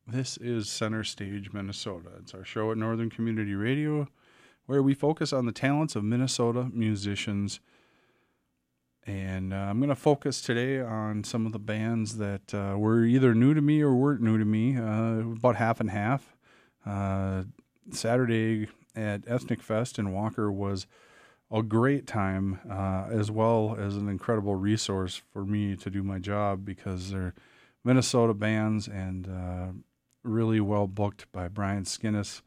This is Center Stage, Minnesota. It's our show at Northern Community Radio where we focus on the talents of Minnesota musicians. And I'm going to focus today on some of the bands that were either new to me or weren't new to me, about half and half. Saturday at Ethnic Fest in Walker was a great time, as well as an incredible resource for me to do my job because they're Minnesota bands and really well booked by Brian Skinnis,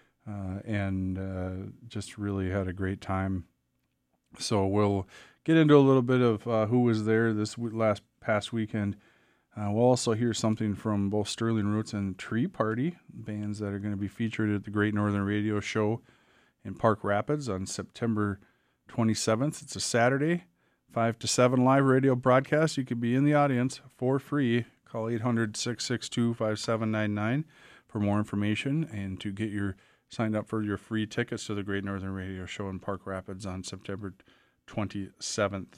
and just really had a great time. So we'll get into a little bit of who was there this past weekend. We'll also hear something from both Sterling Roots and Tree Party, bands that are going to be featured at the Great Northern Radio Show in Park Rapids on September 27th. It's a Saturday, 5 to 7 live radio broadcast. You could be in the audience for free. Call 800-662-5799 for more information and to get signed up for your free tickets to the Great Northern Radio Show in Park Rapids on September 27th.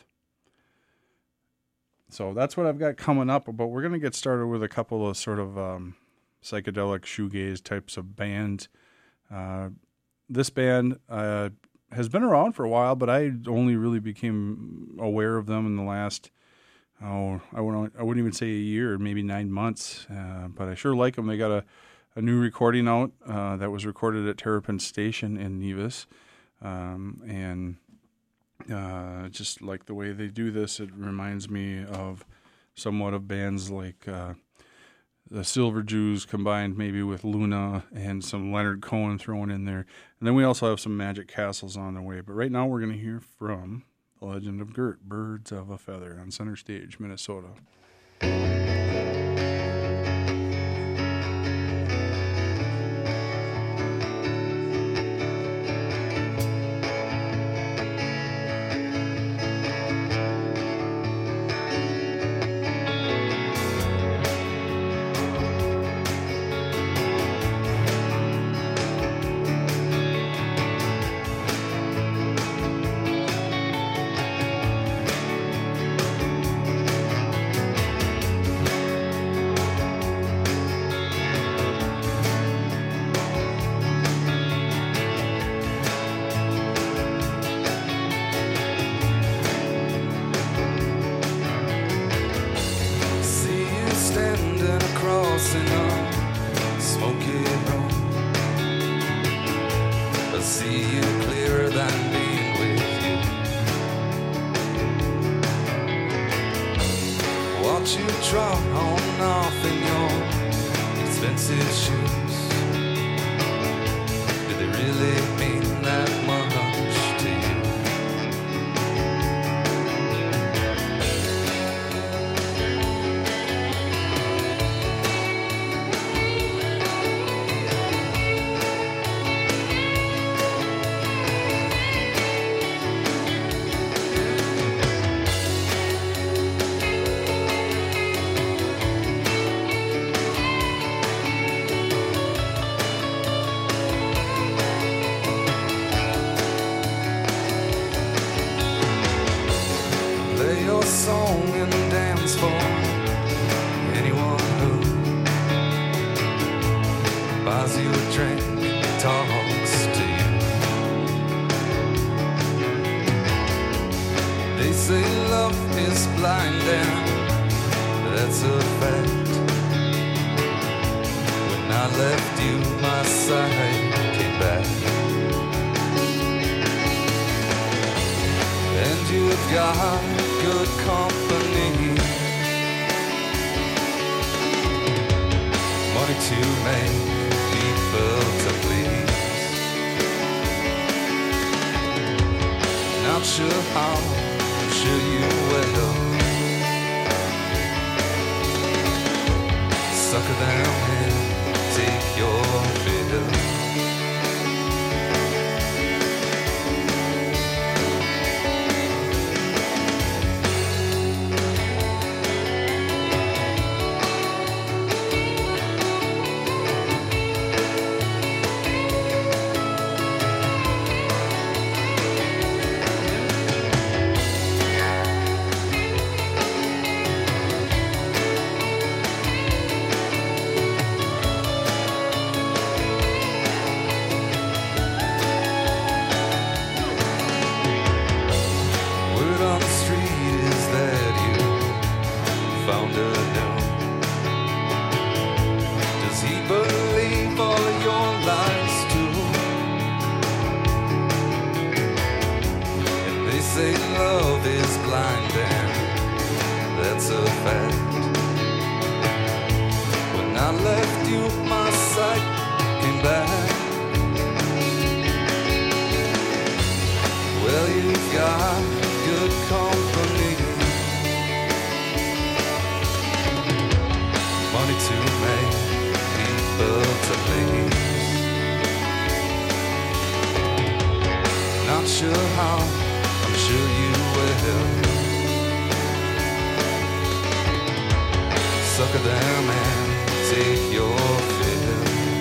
So that's what I've got coming up, but we're going to get started with a couple of sort of psychedelic shoegaze types of bands. This band has been around for a while, but I only really became aware of them in the last, I wouldn't even say a year, maybe 9 months, but I sure like them. They got a new recording out that was recorded at Terrapin Station in Nevis, and just like the way they do this, it reminds me of somewhat of bands like the Silver Jews combined maybe with Luna and some Leonard Cohen thrown in there. And then we also have some Magic Castles on the way. But right now we're going to hear from The Legend of Gert, Birds of a Feather on Center Stage, Minnesota. you, my sight came back. Well, you've got good company, money to make, people to please. Not sure how, I'm sure you will. Sucker them and take your fill.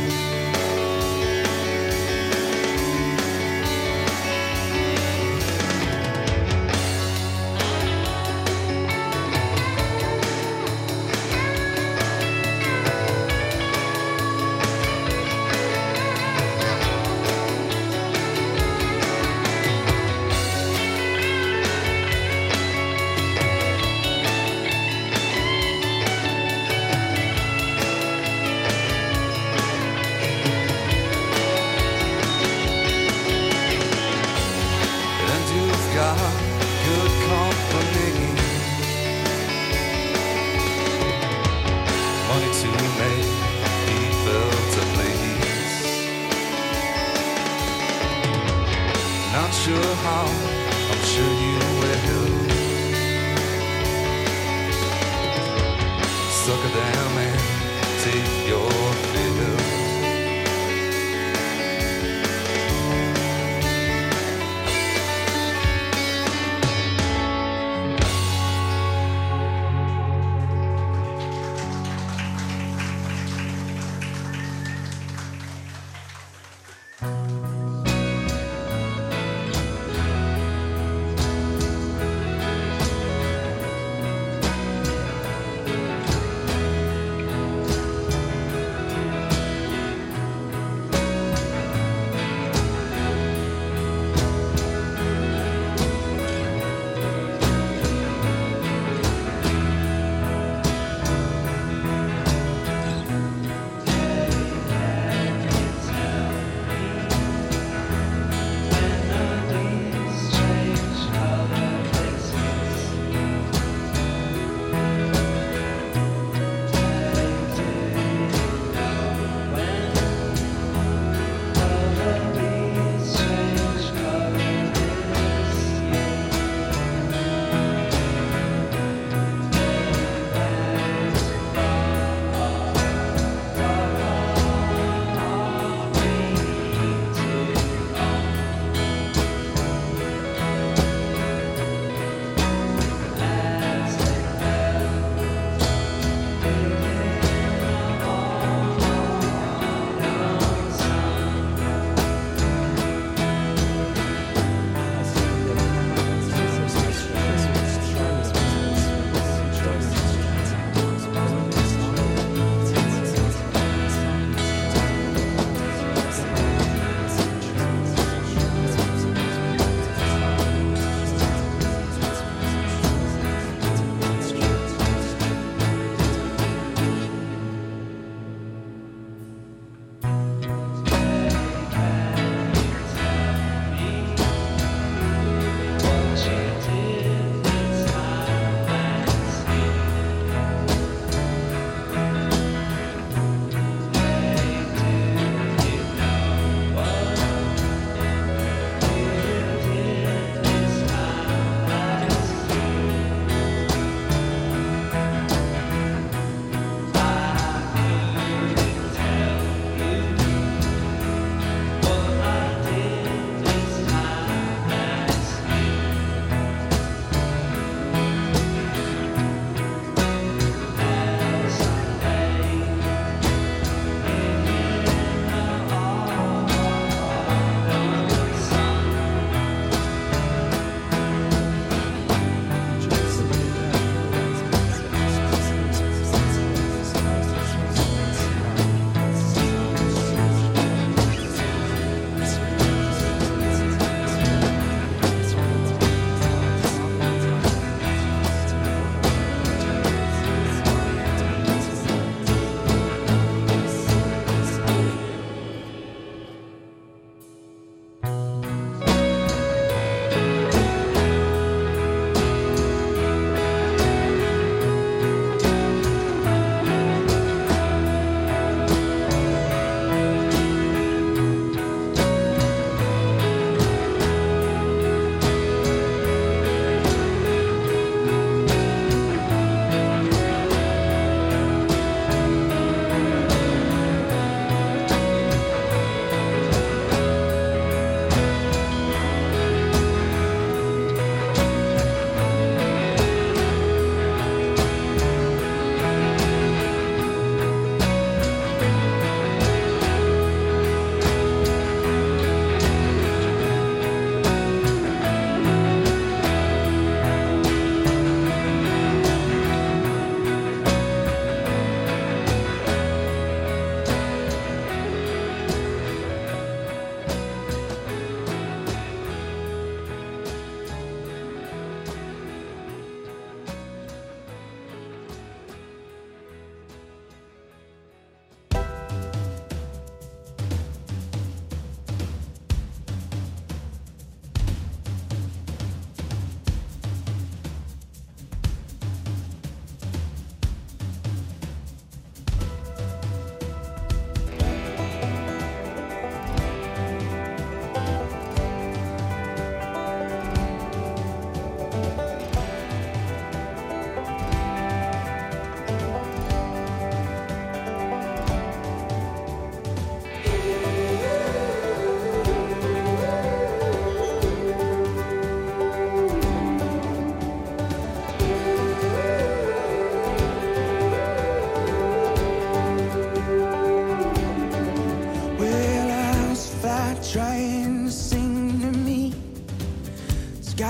Good company, money to make, people to please. Not sure how, I'm sure you will. Sucker them and take your fill.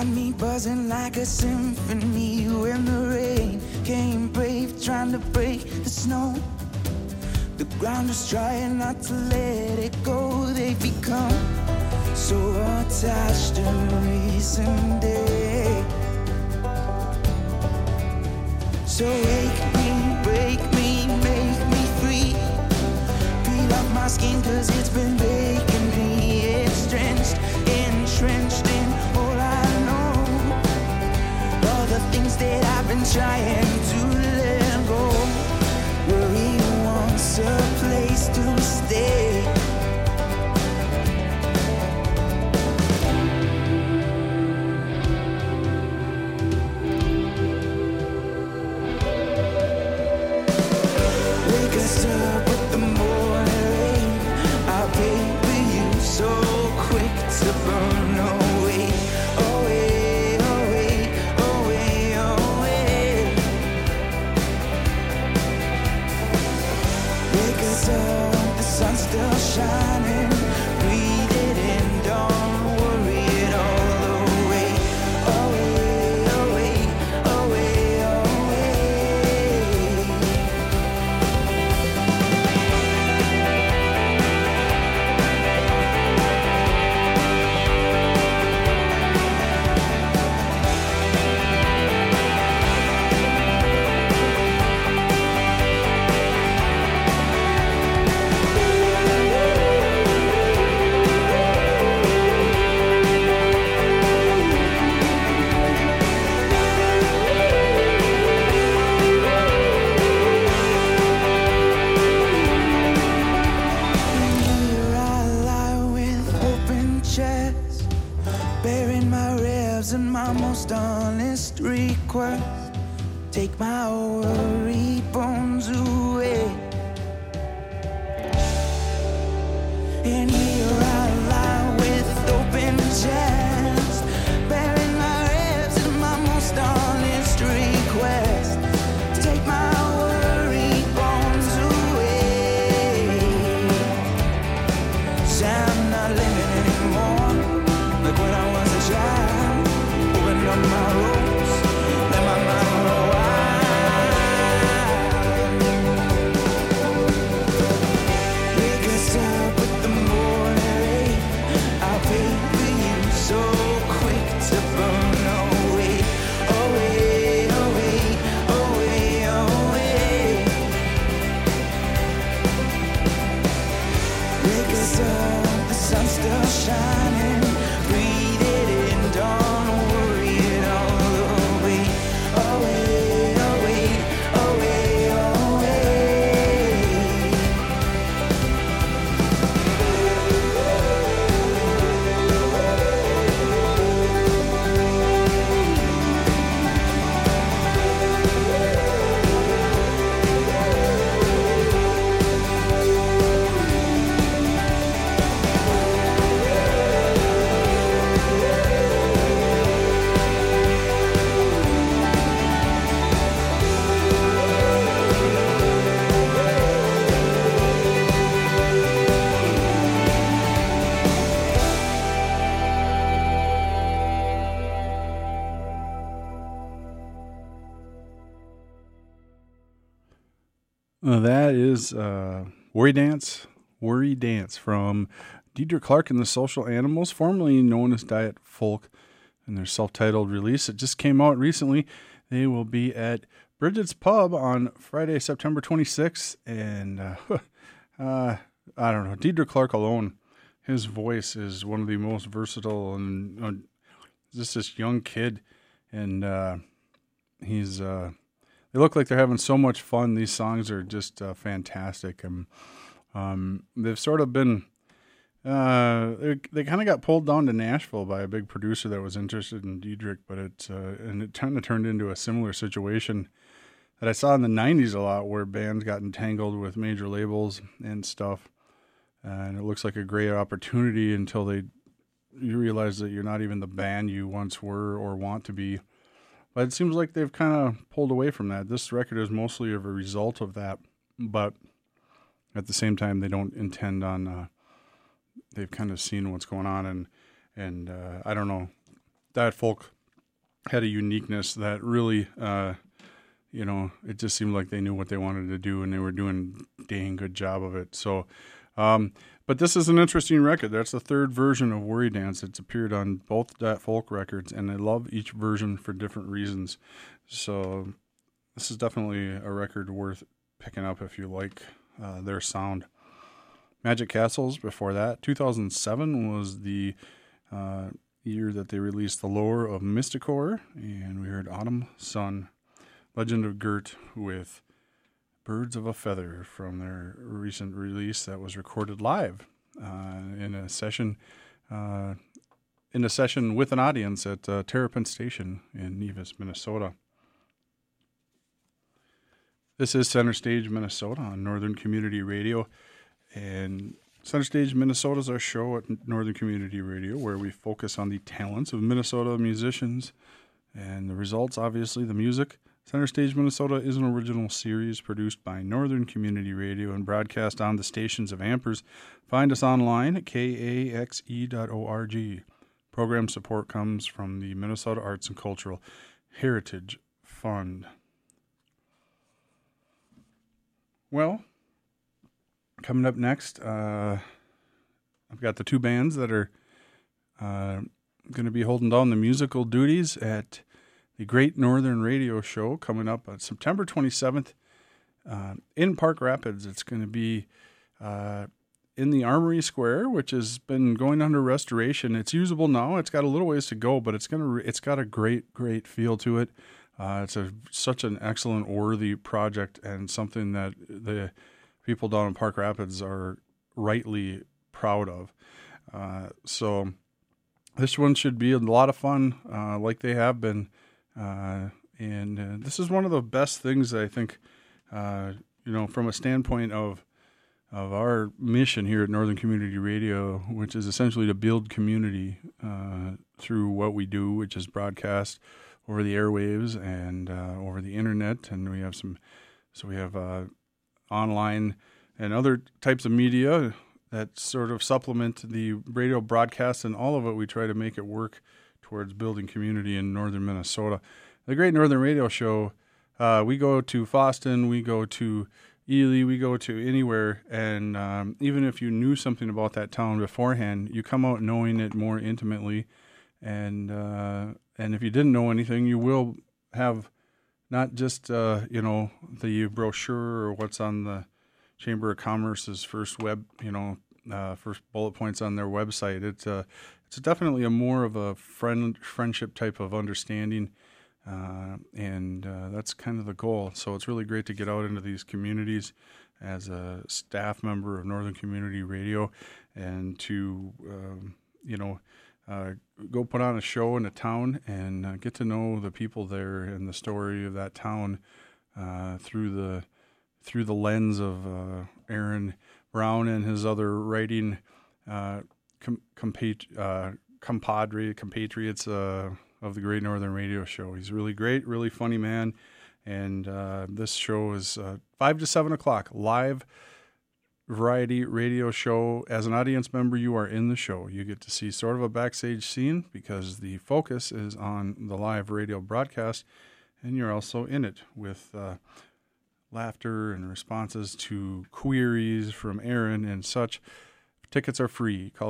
me buzzing like a symphony when the rain came brave, trying to break the snow. The ground is trying not to let it go. They've become so attached to recent day. So wake me, break me, make me free. Peel off my skin 'cause it's been baking me. It's drenched, entrenched in all I know. All the things that I've been trying to let go. Worry wants a place to stay. Wake us up with the morning rain. I'll paper you so quick to burn away, away, away, away, away. Wake us up, the sun's still shining. Breathe it in, don't worry it all away, away, away, away, away. Here I lie with open chest, bearing my ribs and my most honest request. Take my worry bones away. And here I lie with open chest, bearing my ribs and my most honest request. Take my worry bones away. Say I'm not living anymore, like when I was a child. Open up my ropes, let my mind go wild. Wake us up with the morning rain. I'll paper you so quick to burn away, away, away, away, away. Wake us up, the sun's still shining. Breathe it in, don't worry it all away, away, away, away, away. That is Worry Dance from Deidre Clark and the Social Animals, formerly known as Diet Folk, and their self-titled release. It just came out recently. They will be at Bridget's Pub on Friday, September 26th, and I don't know, Deidre Clark alone, his voice is one of the most versatile, and just this young kid, and he's they look like they're having so much fun. These songs are just fantastic. They've sort of been, they kind of got pulled down to Nashville by a big producer that was interested in Diedrich, but it kind of turned into a similar situation that I saw in the 90s a lot, where bands got entangled with major labels and stuff. And it looks like a great opportunity until you realize that you're not even the band you once were or want to be. But it seems like they've kind of pulled away from that. This record is mostly of a result of that, but at the same time, they don't intend on. They've kind of seen what's going on, and I don't know. Diet Folk had a uniqueness that really, it just seemed like they knew what they wanted to do, and they were doing a dang good job of it. So, but this is an interesting record. That's the third version of Worry Dance. It's appeared on both Dat Folk records, and I love each version for different reasons. So this is definitely a record worth picking up if you like their sound. Magic Castles before that. 2007 was the year that they released The Lore of Mysticor, and we heard Autumn Sun. Legend of Gert with Birds of a Feather from their recent release that was recorded live in a session with an audience at Terrapin Station in Nevis, Minnesota. This is Center Stage Minnesota on Northern Community Radio, and Center Stage Minnesota is our show at Northern Community Radio where we focus on the talents of Minnesota musicians and the results, obviously, the music. Center Stage Minnesota is an original series produced by Northern Community Radio and broadcast on the stations of Ampers. Find us online at kaxe.org. Program support comes from the Minnesota Arts and Cultural Heritage Fund. Well, coming up next, I've got the two bands that are going to be holding down the musical duties at the Great Northern Radio Show coming up on September 27th in Park Rapids. It's going to be in the Armory Square, which has been going under restoration. It's usable now. It's got a little ways to go, but it's got a great feel to it. It's such an excellent, worthy project and something that the people down in Park Rapids are rightly proud of. So this one should be a lot of fun, like they have been. And this is one of the best things I think, from a standpoint of our mission here at Northern Community Radio, which is essentially to build community through what we do, which is broadcast over the airwaves and over the internet. And we have online and other types of media that sort of supplement the radio broadcast, and all of it we try to make it work towards building community in northern Minnesota. The Great Northern Radio Show, we go to Fosston, we go to Ely, we go to anywhere, and even if you knew something about that town beforehand, you come out knowing it more intimately, and if you didn't know anything, you will have not just the brochure or what's on the Chamber of Commerce's first first bullet points on their website. It's definitely a more of a friendship type of understanding, and that's kind of the goal. So it's really great to get out into these communities as a staff member of Northern Community Radio, and to go put on a show in a town and get to know the people there and the story of that town through the lens of Aaron Brown and his other writing compatriots of the Great Northern Radio Show. He's really great, really funny man, and this show is 5 to 7 o'clock, live variety radio show. As an audience member, you are in the show. You get to see sort of a backstage scene because the focus is on the live radio broadcast, and you're also in it with laughter and responses to queries from Aaron and such. Tickets are free. Call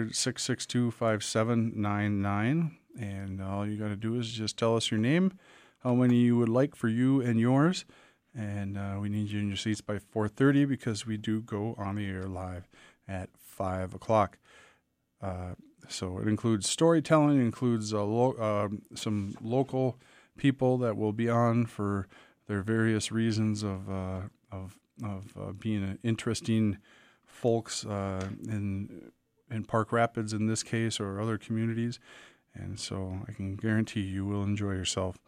800-662-5799, and all you got to do is just tell us your name, how many you would like for you and yours, and we need you in your seats by 4:30 because we do go on the air live at 5 o'clock. So it includes storytelling, it includes some local people that will be on for their various reasons of being interesting folks in Park Rapids in this case, or other communities, and so I can guarantee you will enjoy yourself.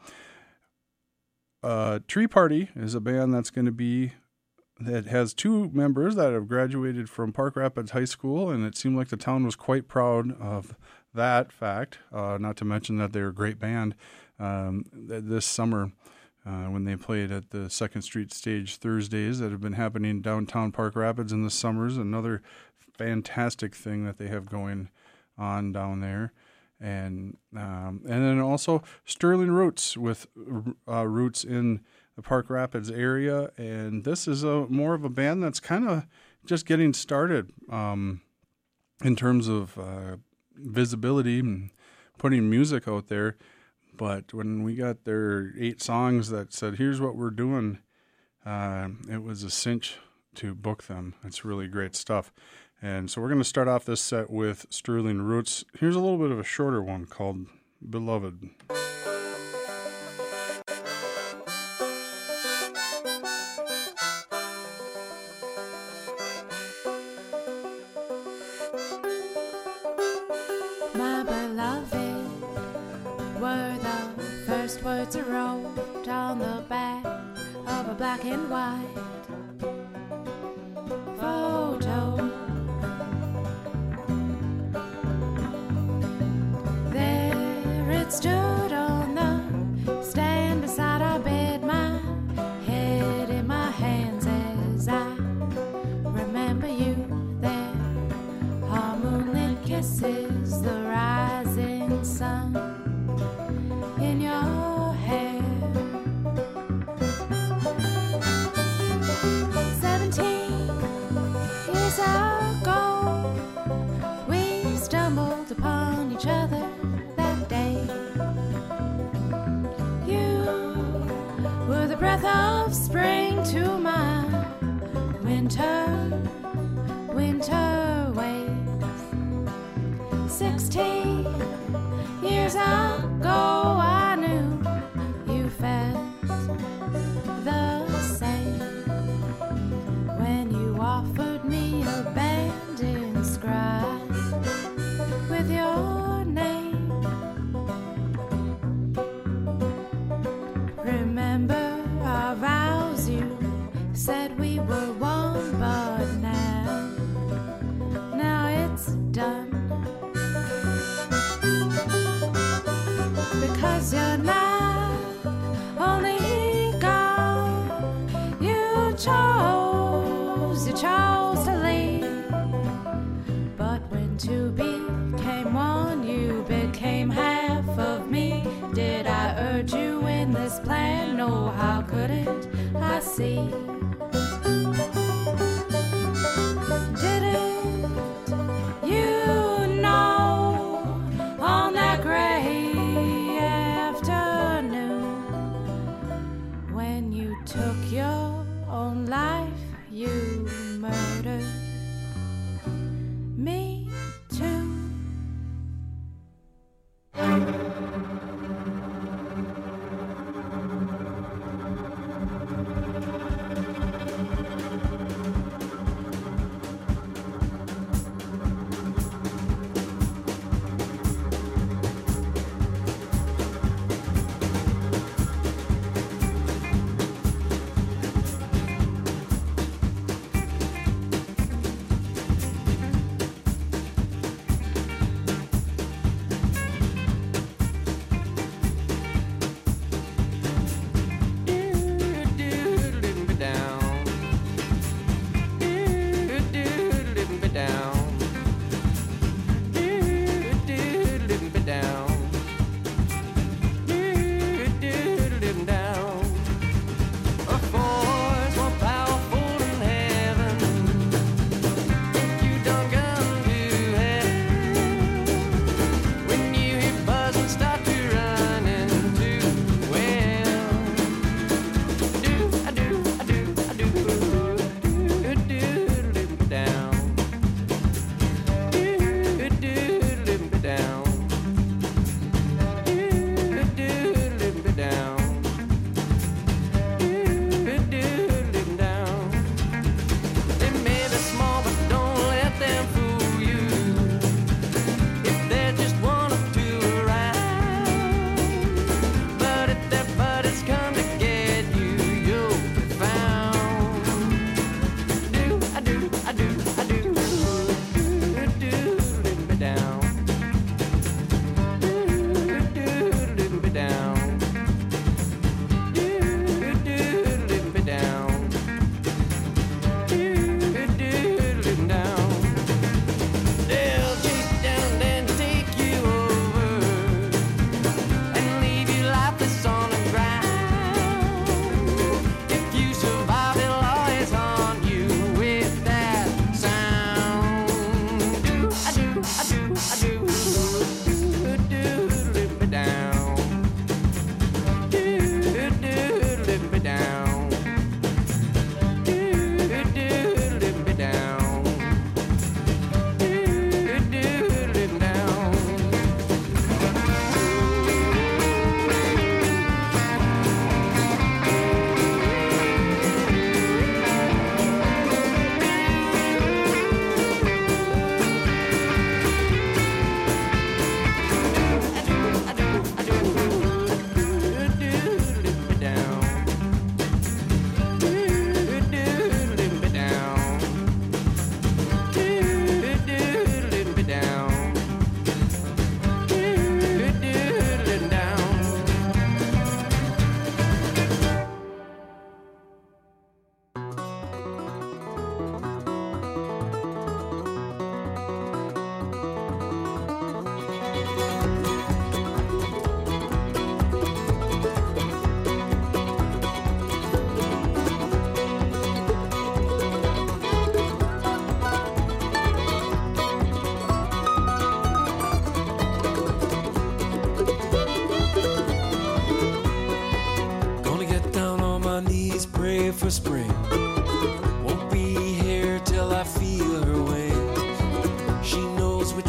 Tree Party is a band that has two members that have graduated from Park Rapids High School, and it seemed like the town was quite proud of that fact, not to mention that they're a great band. This summer, when they played at the 2nd Street Stage Thursdays that have been happening downtown Park Rapids in the summers, another fantastic thing that they have going on down there. And then also Sterling Roots with roots in the Park Rapids area. And this is more of a band that's kind of just getting started in terms of visibility and putting music out there. But when we got their 8 songs that said, here's what we're doing, it was a cinch to book them. It's really great stuff. And so we're going to start off this set with Sterling Roots. Here's a little bit of a shorter one called Beloved. My beloved were the first words I wrote on the back of a black and white photo. There it stood on the stand beside our bed, my head in my hands as I remember you there. Our moonlit kisses, the rising sun in your hair. 17 years ago, we stumbled upon each other that day. You were the breath of spring to my winter ways. 16 years ago, I knew you felt the same when you offered me a band inscribed with your name. Remember our vows, you said we were one, but now it's done. Because you're not only gone, you chose to leave. But when two became one, you became half of me. Did I urge you in this plan? No, how couldn't I see? Didn't you know on that gray afternoon when you took your own life, you murdered me too?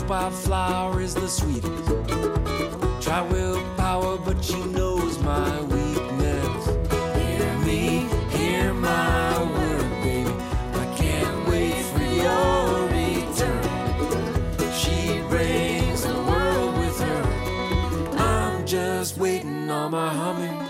wildflower is the sweetest. Try willpower, but she knows my weakness. Hear me, hear my word, baby. I can't wait for your return. She brings the world with her. I'm just waiting on my hummingbird.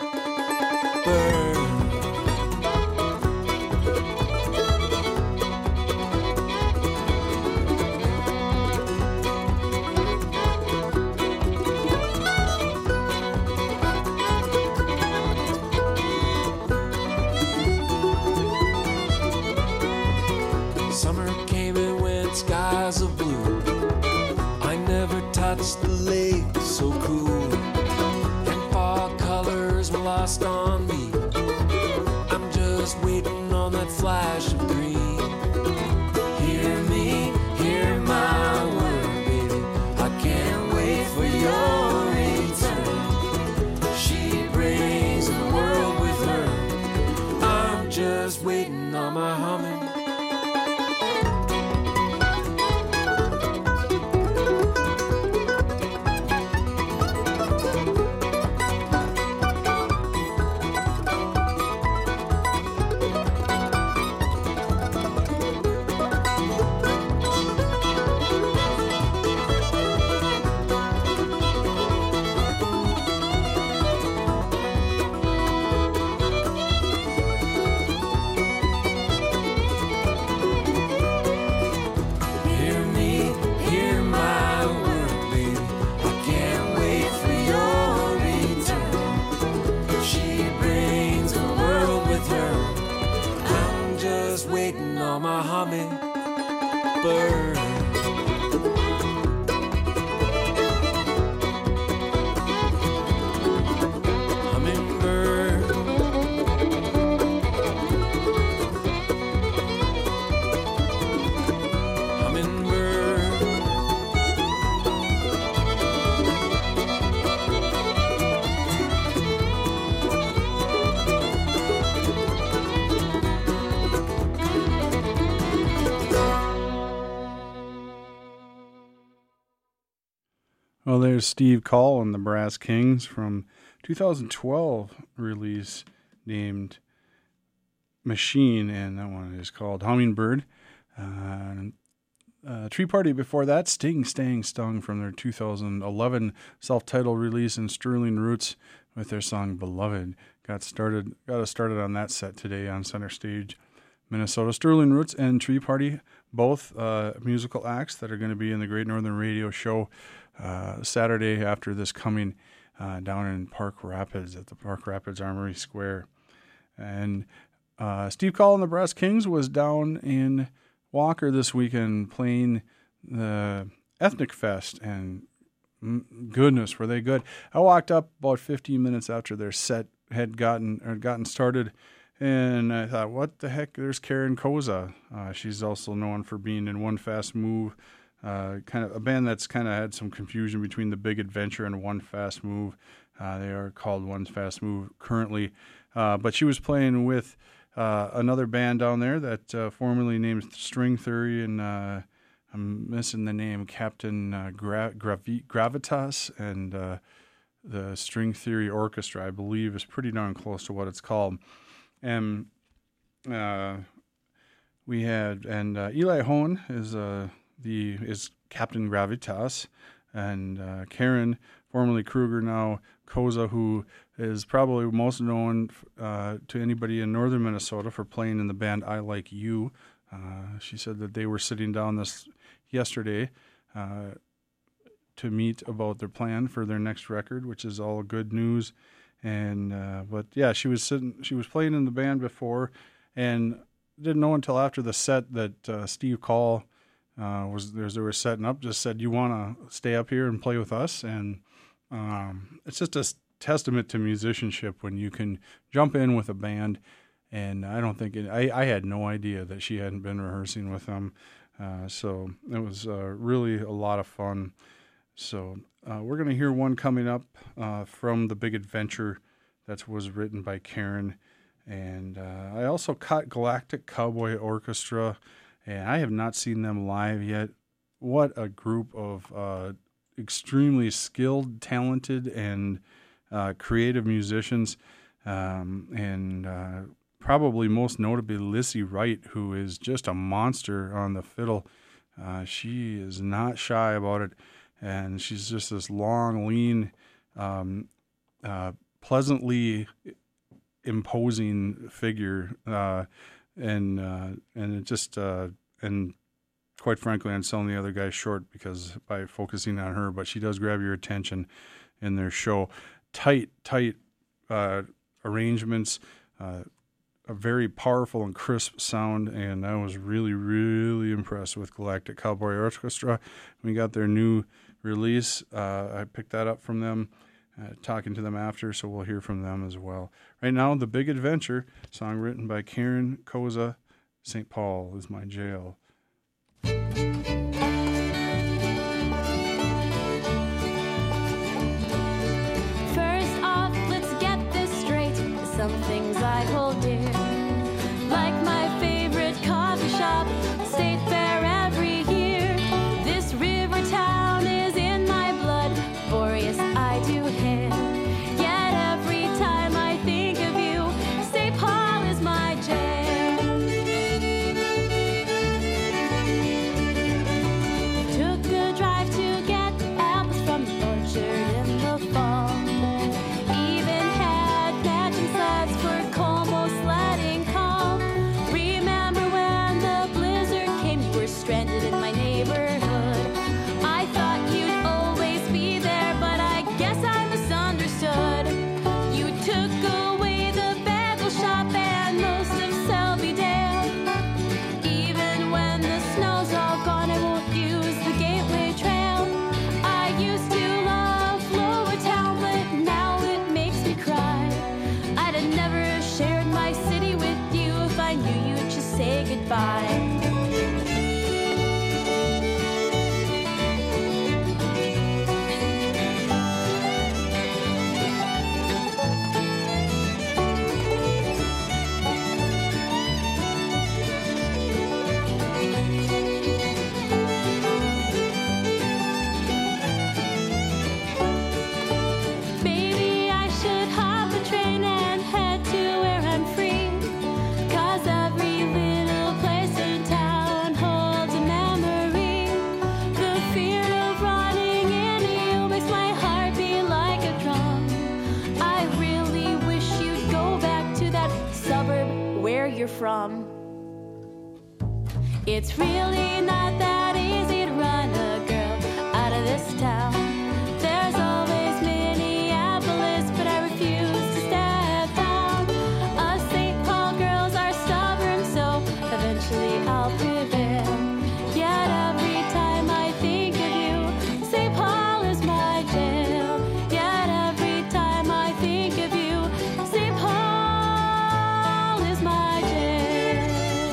The lake so cool, and fall colors were lost on me. I'm just waiting on that flash of green. Hear me, hear my word, baby. I can't wait for your return. She brings the world with her. I'm just waiting on my humming. Well, there's Steve Call and the Brass Kings from 2012 release named Machine, and that one is called Hummingbird. Tree Party before that, Sting, Stang, Stung from their 2011 self-titled release in Sterling Roots with their song Beloved. Got us started on that set today on Center Stage, Minnesota. Sterling Roots and Tree Party, both musical acts that are going to be in the Great Northern Radio Show Saturday after this coming down in Park Rapids at the Park Rapids Armory Square. And Steve Call and the Brass Kings was down in Walker this weekend playing the Ethnic Fest, and goodness, were they good. I walked up about 15 minutes after their set had gotten started, and I thought, what the heck, there's Karen Koza. She's also known for being in One Fast Move, kind of a band that's kind of had some confusion between the Big Adventure and One Fast Move. They are called One Fast Move currently, but she was playing with another band down there that formerly named String Theory, and I'm missing the name, Captain Gravitas, and the String Theory Orchestra, I believe, is pretty darn close to what it's called. And we had, and Eli Hohn is Captain Gravitas, and Karen, formerly Kruger, now Koza, who is probably most known to anybody in northern Minnesota for playing in the band I Like You. She said that they were sitting down yesterday to meet about their plan for their next record, which is all good news. And but yeah, she was playing in the band before, and didn't know until after the set that Steve Call they were setting up, just said, "You want to stay up here and play with us?" And it's just a testament to musicianship when you can jump in with a band. And I don't think I had no idea that she hadn't been rehearsing with them, so it was really a lot of fun. So we're going to hear one coming up from The Big Adventure that was written by Karen. And I also caught Galactic Cowboy Orchestra, and I have not seen them live yet. what a group of extremely skilled, talented, and creative musicians, and probably most notably Lissy Wright, who is just a monster on the fiddle. She is not shy about it, and she's just this long, lean, pleasantly imposing figure, and it just and quite frankly, I'm selling the other guy short because by focusing on her, but she does grab your attention in their show. Tight arrangements, a very powerful and crisp sound, and I was really, really impressed with Galactic Cowboy Orchestra. We got their new release. I picked that up from them, talking to them after, so we'll hear from them as well. Right now, The Big Adventure, song written by Karen Koza, St. Paul is My Jail. First off, let's get this straight. Some things I hold dear, like my favorite coffee shop, State Fair every year. This river town is in my blood, Boreas I do hail. Yet every time I think of you, St. Paul is my jail. Took a drive to get apples from the orchard in the fall. Even had matching sleds for Como sledding call. Remember when the blizzard came, you were stranded in my neighborhood. I thought you'd always be there, but I guess I misunderstood. You took away the bagel shop and most of Selby Dale. Even when the snow's all gone, I won't use the Gateway Trail. I used to love Lower Town, but now it makes me cry. I'd have never shared my city with you if I knew you'd just say goodbye. Maybe I should hop a train and head to where I'm free. 'Cause every little place in town holds a memory. The fear of running into you makes my heart beat like a drum. I really wish you'd go back to that suburb where you're from. It's really not that easy to run a girl out of this town. There's always Minneapolis, but I refuse to step down. Us St. Paul girls are stubborn, so eventually I'll prevail. Yet every time I think of you, St. Paul is my jail. Yet every time I think of you, St. Paul is my jail.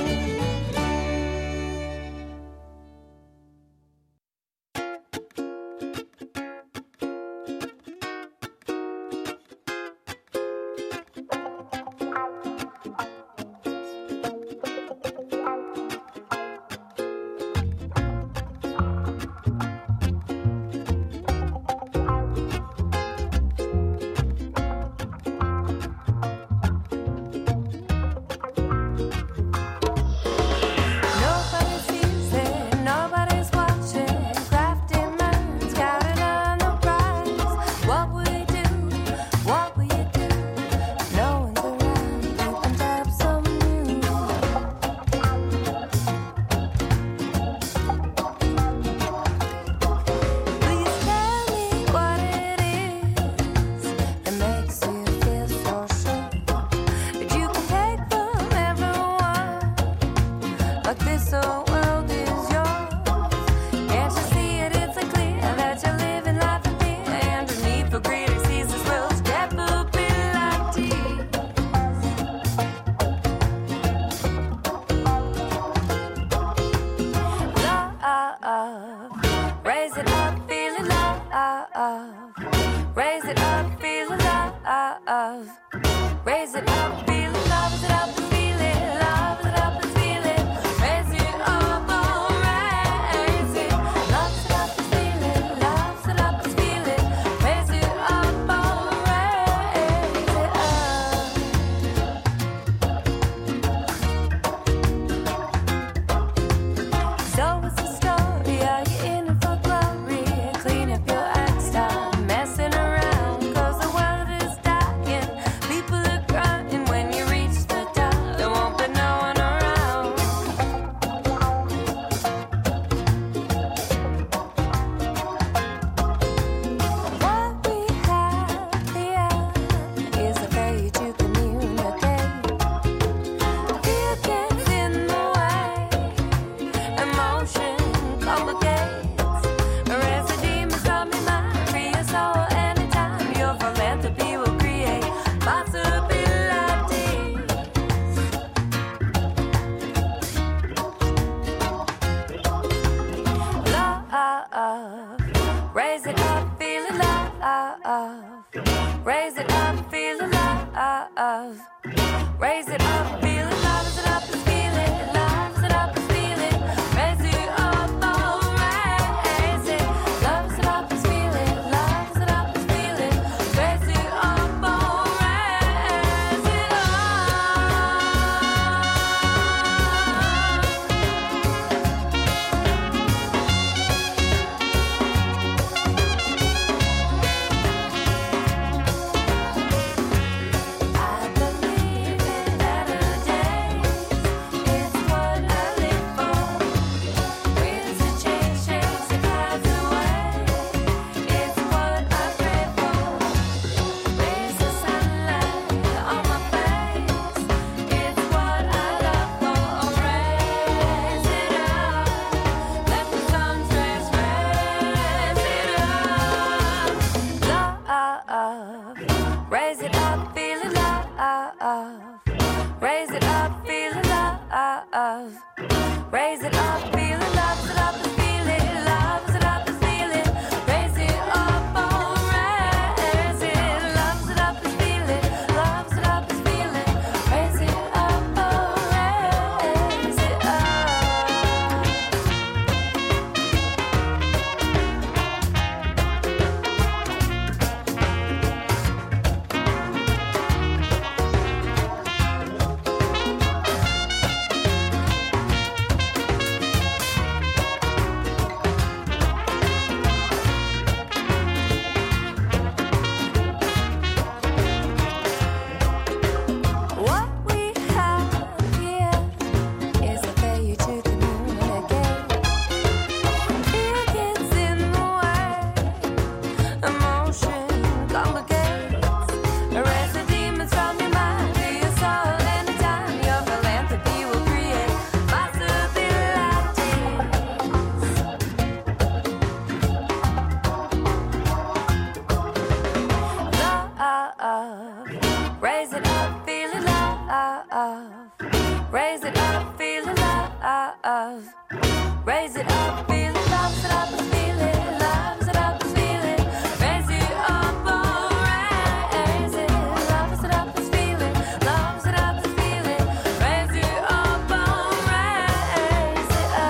Nobody sees it, nobody's watching. Crafty minds counting on the prize. What will you do? What will you do? No one's around, you can tap some news. Please tell me what it is that makes you feel so sure that you can take from everyone. Like this whole world is yours. Can't you see it? It's so clear that you're living life in fear. Underneath the greater seas, this world's capability. Love, raise it up, feeling love. Raise it up, feeling love. Raise it up, feeling love. Raise it up and feel it. Love it up and feel it. Raise it up, oh, raise it. Emotion complicates. Arrest the demons from your mind. Free your soul anytime. Your philanthropy will create possibilities. Love, raise it up, feeling love. Raise it up, feeling love. Raise it up, feeling love. Raise it up, is feeling love. Raise it up, is feeling. Raise it up, oh, raise it. Love it up, is feeling. Love it up, is feeling. Raise it up, oh, raise it up. I believe in better days. It's what I live for. Winds of change shakes the clouds away. It's what I pray for. Raise the sunlight on my face. It's what I love for. Raise it up. Let the sun's rays raise it up. Love. Raise it up, feeling love. Raise it up, feeling love. Raise it up, feeling love. Raise it up, is feeling love. Raise it up, is feeling. Raise it up, oh, raise it. Loves it up, is feeling. Loves it up, is feeling. Raise it up, oh, raise it up. What we have here is a failure to communicate. Fear gets in the way. Emotion complicates. Erase the demons from your mind. Free your soul anytime. Your philanthropy will create possibilities. Love, raise it up, feeling love. Raise it up, feeling love. Raise it up, feeling love. Raise it up, is feeling love. Raise it up, is feeling. Raise it up, oh, raise it. Love it up, is feeling. Love it up, is feeling. Raise it up, oh, raise it up.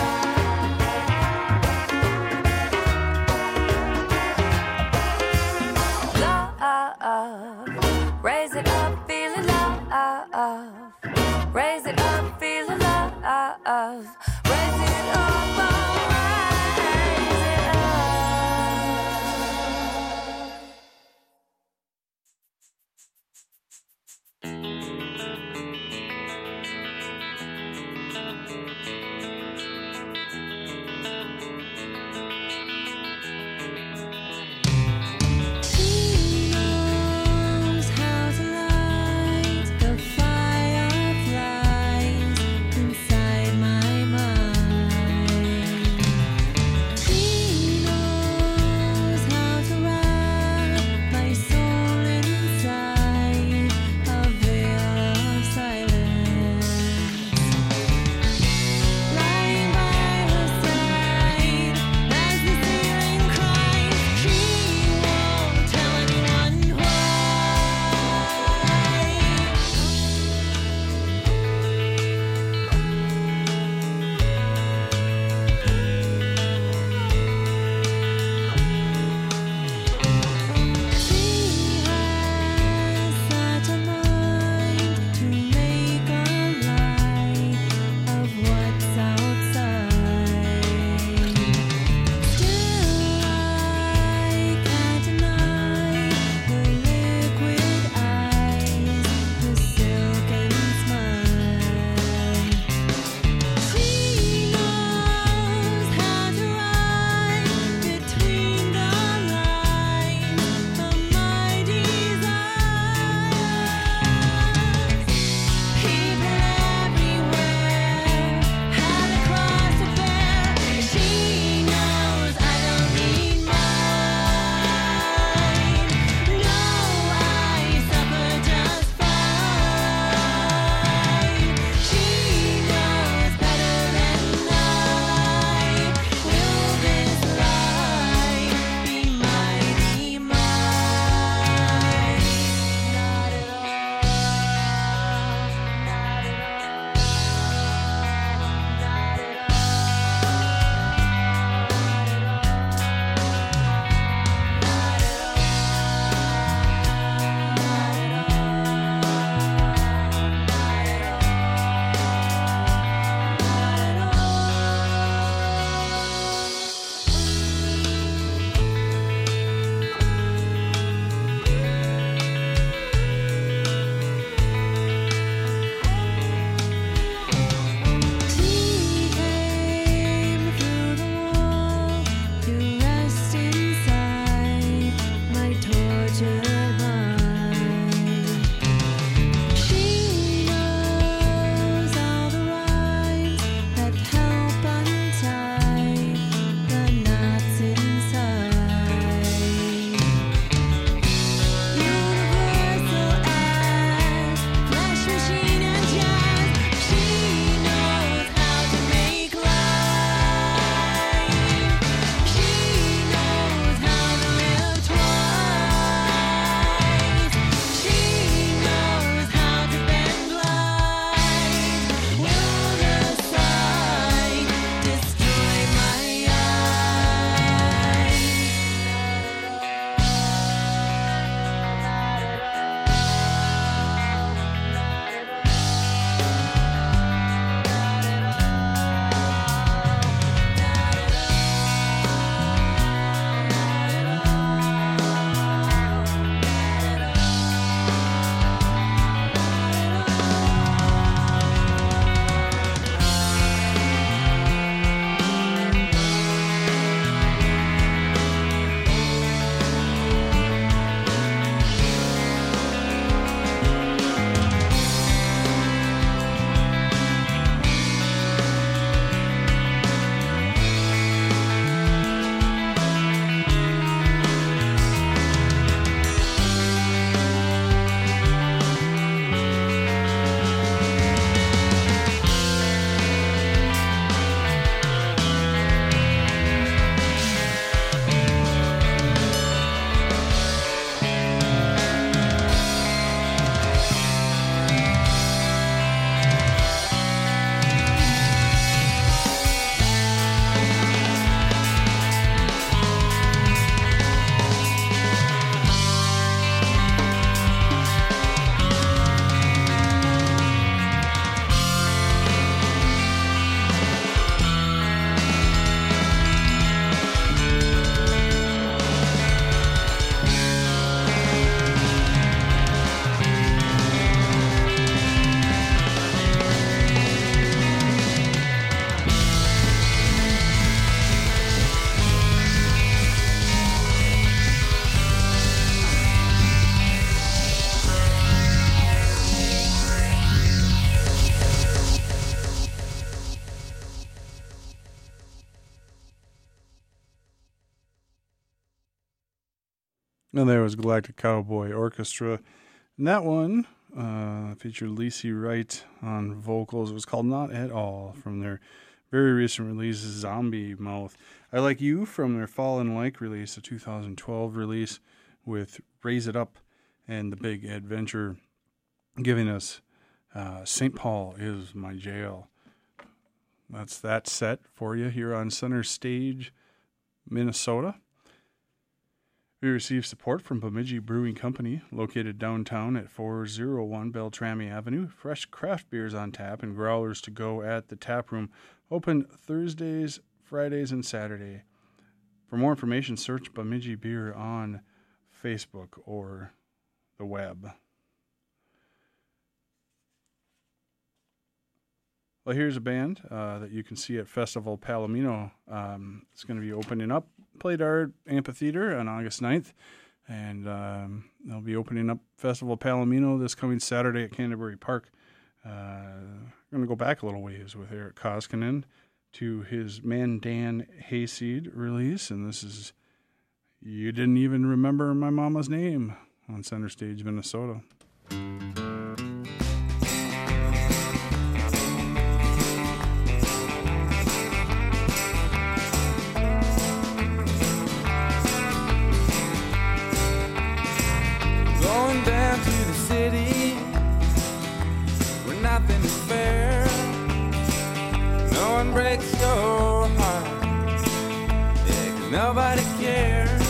Love, raise it up, feeling love. Raise it up, feeling love. Raise it up, oh, raise And there was Galactic Cowboy Orchestra. And that one featured Lacey Wright on vocals. It was called Not At All from their very recent release, Zombie Mouth. I Like You from their Fall in Like release, a 2012 release with Raise It Up and The Big Adventure, giving us St. Paul Is My Jail. That's that set for you here on Center Stage, Minnesota. We received support from Bemidji Brewing Company, located downtown at 401 Beltrami Avenue. Fresh craft beers on tap and growlers to go at the tap room. Open Thursdays, Fridays, and Saturday. For more information, search Bemidji Beer on Facebook or the web. Well, here's a band that you can see at Festival Palomino. It's going to be opening up, played our amphitheater on August 9th, and they'll be opening up Festival Palomino this coming Saturday at Canterbury Park. I'm going to go back a little ways with Eric Koskinen to his Mandan Hayseed release, and this is You Didn't Even Remember My Mama's Name on Center Stage, Minnesota. Going down to the city where nothing is fair. No one breaks your heart, yeah, 'cause nobody cares.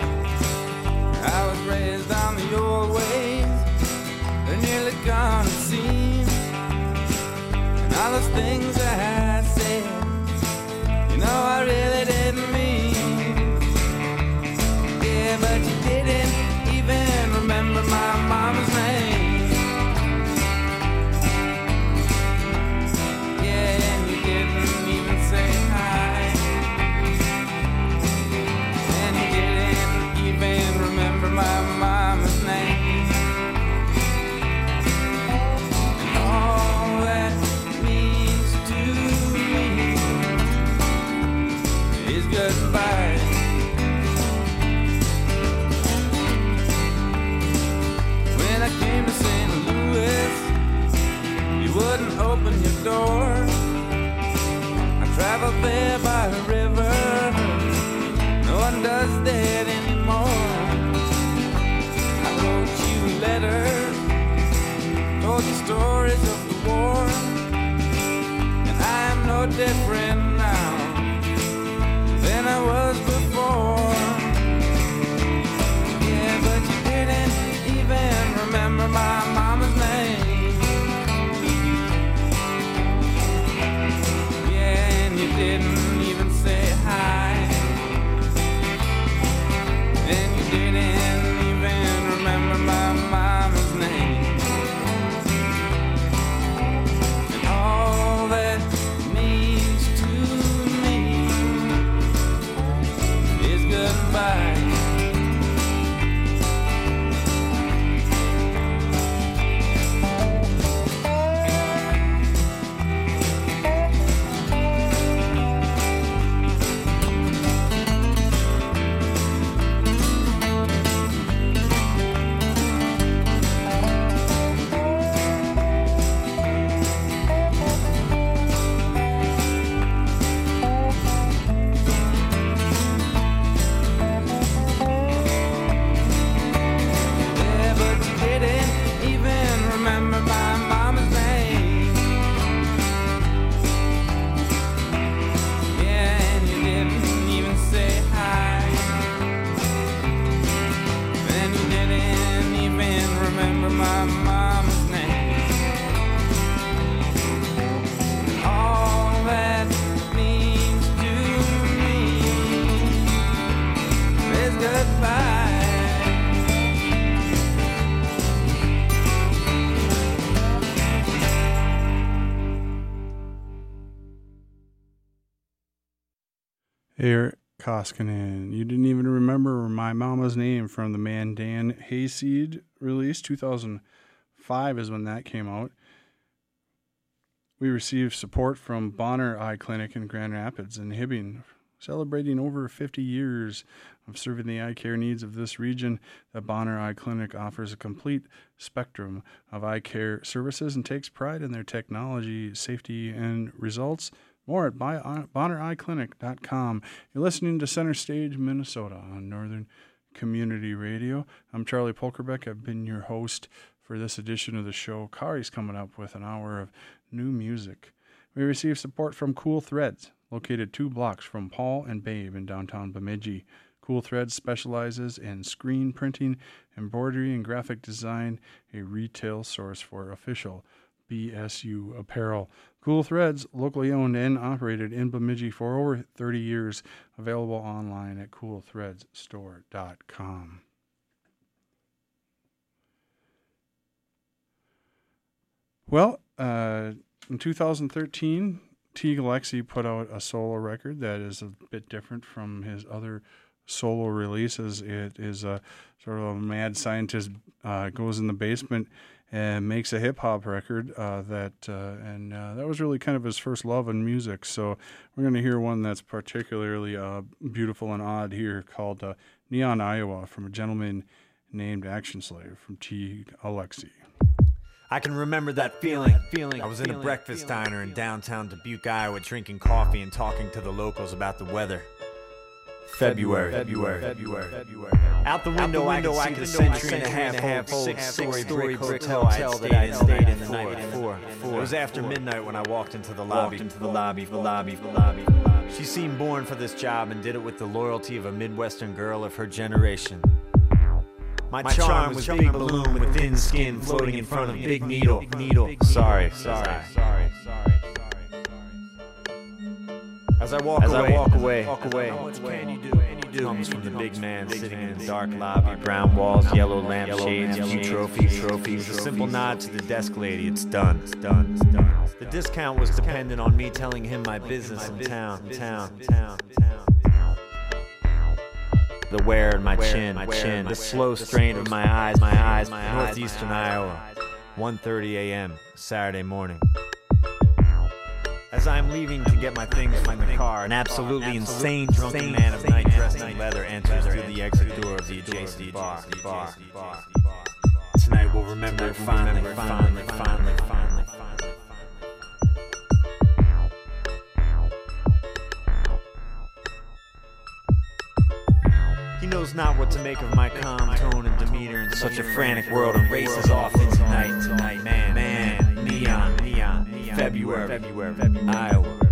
I was raised on the old ways, they're nearly gone, it seems. And all those things I said, you know I really didn't mean. Yeah, but you didn't even remember my mama's name. Yeah, and you didn't even say hi. And you didn't even remember my mama's name. And all that means to me is goodbye. When I came to St. Louis, you wouldn't open your door. I traveled there by a river, no one does that anymore. I wrote you letters, told you stories of the war, and I am no different now than I was before. Yeah, but you didn't even remember my mama's name. Yeah, and you didn't even say hi. And you didn't even remember my mama's name. And all that means to me is goodbye. Yeah, but you didn't even remember my mama's name. Yeah, and you didn't even say hi. And you didn't even remember my mama's name. All that means to me is goodbye. Eric Koskinen, You Didn't Even Remember My Mama's Name from the Mandan Hayseed release. 2005 is when that came out. We received support from Bonner Eye Clinic in Grand Rapids and Hibbing Celebrating over 50 years of serving the eye care needs of this region, the Bonner Eye Clinic offers a complete spectrum of eye care services and takes pride in their technology, safety, and results. More at BonnerEyeClinic.com. You're listening to Center Stage, Minnesota on Northern Community Radio. I'm Charlie Polkerbeck. I've been your host for this edition of the show. Kari's coming up with an hour of new music. We receive support from Cool Threads, located 2 blocks from Paul and Babe in downtown Bemidji. Cool Threads specializes in screen printing, embroidery, and graphic design, a retail source for official BSU apparel. Cool Threads, locally owned and operated in Bemidji for over 30 years, available online at coolthreadsstore.com. Well, in 2013, T. Gillespie put out a solo record that is a bit different from his other solo releases. It is a sort of a mad scientist goes in the basement and makes a hip-hop record that was really kind of his first love in music. So we're going to hear one that's particularly beautiful and odd here called Neon Iowa from a gentleman named Action Slave from T. Alexi. I can remember that feeling. I was in a breakfast diner in downtown Dubuque, Iowa, drinking coffee and talking to the locals about the weather. February. Out the window, I could see the century-and-a-half old six-story brick hotel that I had stayed in the night before. It was after midnight when I walked into the lobby. She seemed born for this job and did it with the loyalty of a Midwestern girl of her generation. My charm was big balloon with thin skin floating in front of big needle. Sorry. As I walk away, what can you do? Comes from the big man sitting in the dark lobby. Brown walls, yellow lampshades, few trophies. A simple nod to the desk lady. It's done. The discount was dependent on me telling him my business in town. The wear in my chin, the slow strain of my eyes, northeastern Iowa, 1:30 a.m., Saturday morning. As I'm leaving to get my things from the car, an absolutely insane drunken man of night dressed in leather enters through the exit door of the adjacent bar. Tonight we'll remember it finally. He knows not what to make of my calm tone and demeanor in such a frantic world and races off into night. Man, neon, February, Iowa.